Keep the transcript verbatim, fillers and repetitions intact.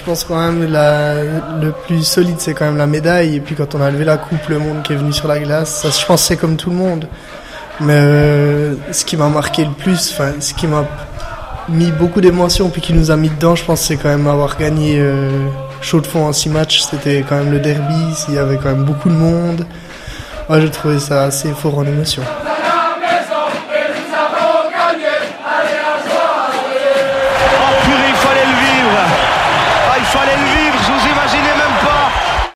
pense quand même la, le plus solide, c'est quand même la médaille. Et puis quand on a levé la coupe, le monde qui est venu sur la glace, ça, je pense que c'est comme tout le monde. Mais euh, ce qui m'a marqué le plus, enfin, ce qui m'a mis beaucoup d'émotions puis qui nous a mis dedans, je pense, c'est quand même avoir gagné euh, chaud de fond en six matchs. C'était quand même le derby, il y avait quand même beaucoup de monde. Moi, j'ai trouvé ça assez fort en émotion.